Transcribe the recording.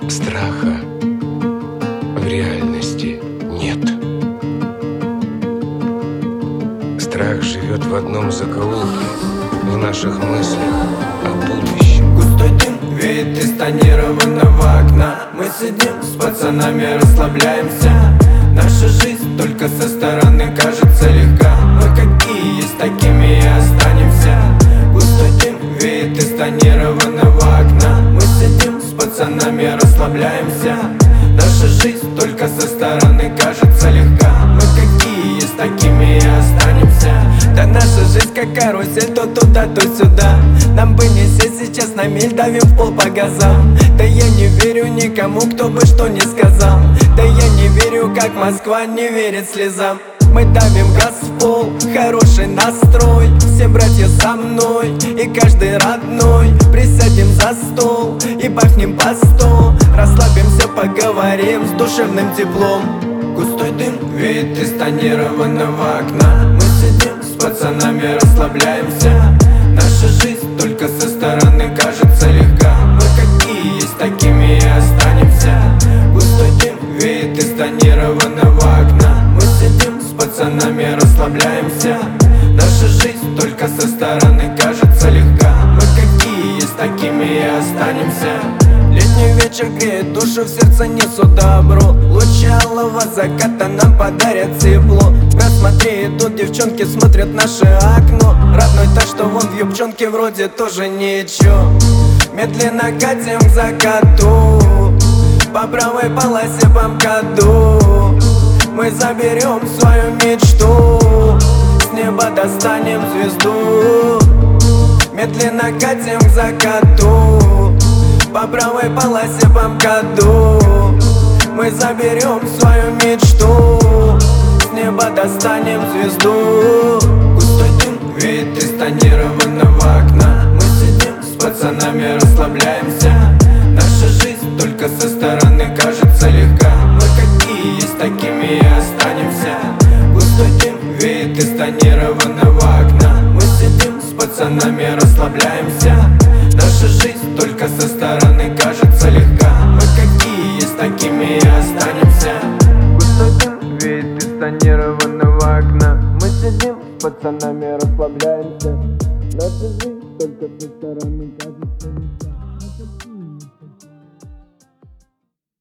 Страха в реальности нет. Страх живет в одном закоулке, в наших мыслях о будущем. Густой дым веет из тонированного окна. Мы сидим с пацанами, расслабляемся. Наша жизнь только со стороны кажется легка. Мы какие есть, такими и останемся. Густой дым веет из тонированного окна. Мы сидим с пацанами, расслабляемся. Наша жизнь только со стороны кажется легка. Мы какие есть, такими и останемся. Да наша жизнь как карусель, то туда, то сюда. Нам бы не сесть сейчас на мель, давим в пол по газам. Да я не верю никому, кто бы что ни сказал. Да я не верю, как Москва не верит слезам. Мы давим газ в пол, хороший настрой. Все братья со мной, и каждый родной. Присядем за стол и бахнем по 100. Расслабимся, поговорим с душевным теплом. Густой дым веет из тонированного окна. Мы сидим с пацанами, расслабляемся. Наша жизнь только со стороны кажется легка. Мы какие есть, такими и останемся. Густой дым веет из тонированного окна. Мы сидим с пацанами, расслабляемся. Наша жизнь только со стороны кажется легка. Мы какие есть, такими и останемся. Летний вечер греет душу, в сердце несу добро. Лучи алого заката нам подарят тепло. Брат, смотри, идут девчонки, смотрят наше окно. Родной так, что вон в юбчонке вроде тоже ничего. Медленно катим к закату, по правой полосе по МКАДу. Мы заберем свою мечту, с неба достанем звезду. Медленно катим к закату, по правой полосе по МКАДу. Мы заберем свою мечту, с неба достанем звезду. Густой дым веет из тонированного окна. Мы сидим с пацанами, расслабляемся. Наша жизнь только со стороны кажется легка. Мы какие есть, такими и останемся. Густой дым веет из тонированного окна. Мы сидим с пацанами, расслабляемся. Наша жизнь только со стороны кажется легка. Мы какие есть, такими и останемся. Густой дым веет из тонированного окна. Мы сидим с пацанами, расслабляемся. Наша жизнь только со стороны кажется легка.